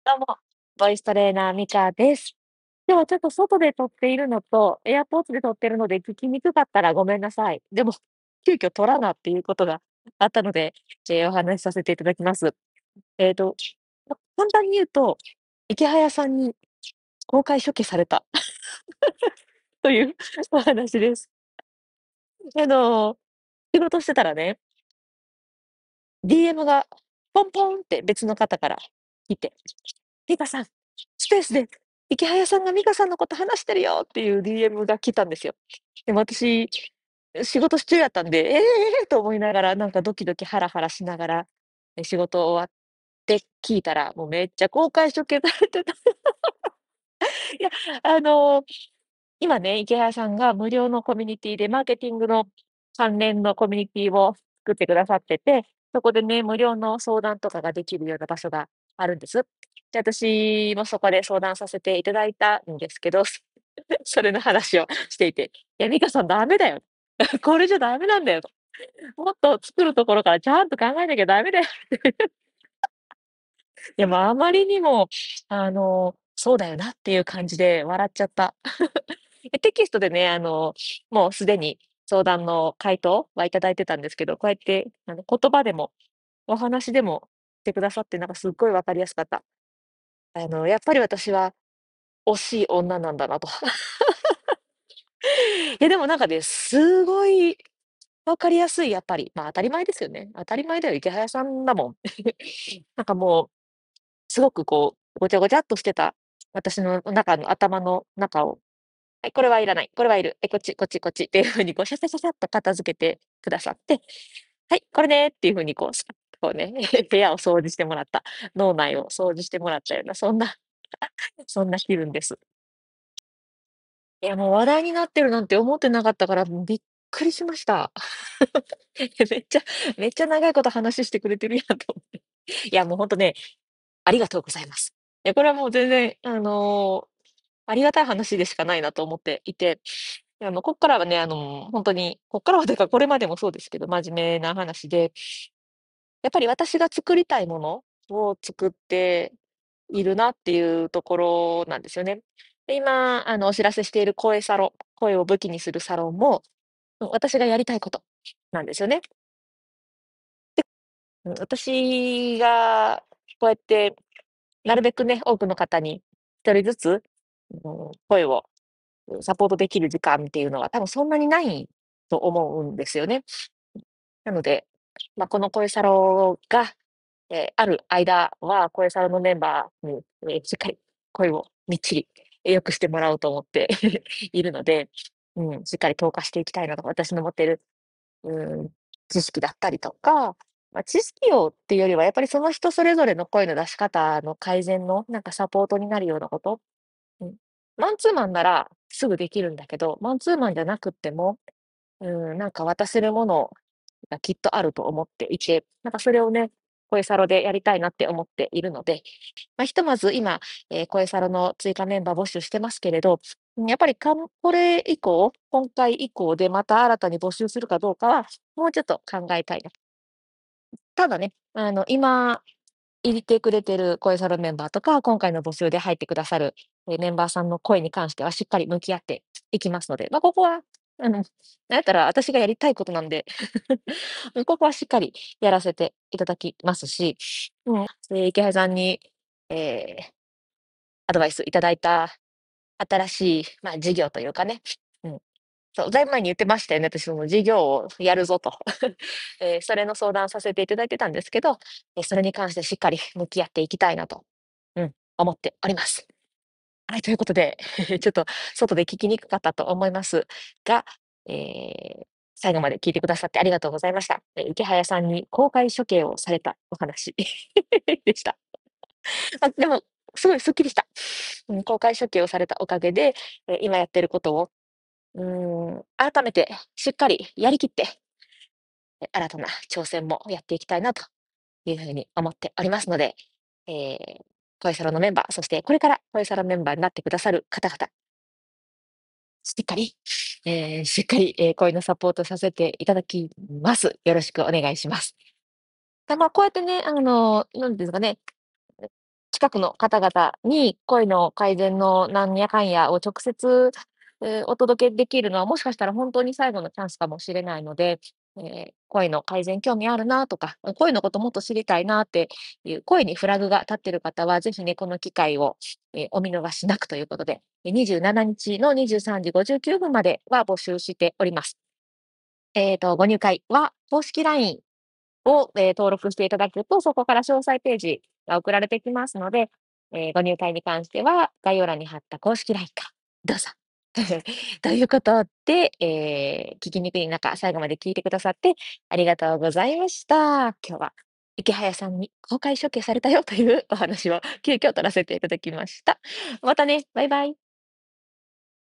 どうも、ボイストレーナーミカです。今日はちょっと外で撮っているのと、エアポーツで撮ってるので聞きにくかったらごめんなさい。でも、急遽撮らなっていうことがあったので、お話しさせていただきます。えっと、簡単に言うと、池早さんに公開処刑されたというお話です。あの、仕事してたらね、DM がポンポンって別の方から来て、ミカさん、スペースで池早さんがミカさんのこと話してるよっていう DM が来たんですよ。でも私、仕事中やったんで、と思いながら、なんかドキドキハラハラしながら、仕事終わって聞いたら、もうめっちゃ公開処刑されてた。いや、あの、今ね、池早さんが無料のコミュニティでマーケティングの関連のコミュニティを作ってくださってて、そこでね、無料の相談とかができるような場所があるんです。で、私もそこで相談させていただいたんですけど、それの話をしていて、いや、ミカさんダメだよ。これじゃダメなんだよと。もっと作るところからちゃんと考えなきゃダメだよ。いや、もうあまりにも、そうだよなっていう感じで笑っちゃった。テキストでね、もうすでに相談の回答はいただいてたんですけど、こうやって、言葉でもお話でもしてくださって、なんかすっごい分かりやすかった。やっぱり私は惜しい女なんだなと。いや、でもなんかね、すごい分かりやすい、やっぱり。まあ、当たり前ですよね。当たり前だよ、池早さんだもん。なんかもう、すごくこう、ごちゃごちゃっとしてた、私の中の頭の中を、はい、これはいらない、これはいる、こっち、こっち、こっちっていう風にこう、シャシャシャシャっと片付けてくださって、はい、これねっていう風にこう、スパッとこうね、部屋を掃除してもらった、脳内を掃除してもらったような、そんな気分です。いや、もう話題になってるなんて思ってなかったから、びっくりしました。めっちゃめっちゃ長いこと話してくれてるやんと思って。いや、もうほんとね、ありがとうございます。いや、これはもう全然、ありがたい話でしかないなと思っていて、こっからはね、ほんとに、こっからはというか、これまでもそうですけど、真面目な話で、やっぱり私が作りたいものを作っているなっていうところなんですよね。で、今、お知らせしている声サロン、声を武器にするサロンも、私がやりたいことなんですよね。私がこうやってなるべくね、多くの方に一人ずつ、声をサポートできる時間っていうのは多分そんなにないと思うんですよね。なので、この声サロが、ある間は、声サロのメンバーに、しっかり声をみっちり、良くしてもらおうと思っているので、しっかり投下していきたいなと、私の持っている知識だったりとか、知識をっていうよりはやっぱりその人それぞれの声の出し方の改善のなんかサポートになるようなこと、うん、マンツーマンならすぐできるんだけど、マンツーマンじゃなくっても、なんか渡せるものがきっとあると思っていて、なんかそれをね、声サロでやりたいなって思っているので、ひとまず今、声サロの追加メンバー募集してますけれど、やっぱりこれ以降、今回以降でまた新たに募集するかどうかは、もうちょっと考えたいな。ただね、今入れてくれてる声サロメンバーとか、今回の募集で入ってくださる、メンバーさんの声に関してはしっかり向き合っていきますので、ここは、なんやったら私がやりたいことなんで、ここはしっかりやらせていただきますし、池原さんに、ええ、アドバイスいただいた新しい、事業というかね、うん、そう、だいぶ前に言ってましたよね、私その事業をやるぞと。それの相談させていただいてたんですけど、それに関してしっかり向き合っていきたいなと、思っております。はい、ということで、ちょっと外で聞きにくかったと思いますが、えー最後まで聞いてくださってありがとうございました。池早さんに公開処刑をされたお話でした。でも、すごいすっきりした。公開処刑をされたおかげで、今やってることを、改めてしっかりやりきって、新たな挑戦もやっていきたいなというふうに思っておりますので、えー、声サロのメンバー、そしてこれから声サロメンバーになってくださる方々、しっかり、声のサポートさせていただきます。よろしくお願いします。こうやってね、なんですかね、 近くの方々に声の改善のなんやかんやを直接、お届けできるのは、もしかしたら本当に最後のチャンスかもしれないので、声の改善興味あるなとか、声のこともっと知りたいなっていう声にフラグが立ってる方は、ぜひね、この機会を、お見逃しなくということで、27日の23時59分までは募集しております。ご入会は公式 LINE を、登録していただくと、そこから詳細ページが送られてきますので、ご入会に関しては概要欄に貼った公式 LINE かどうぞ。ということで、聞きにくい中、最後まで聞いてくださってありがとうございました。今日は池早さんに公開処刑されたよというお話を急遽取らせていただきました。またね、バイバイ。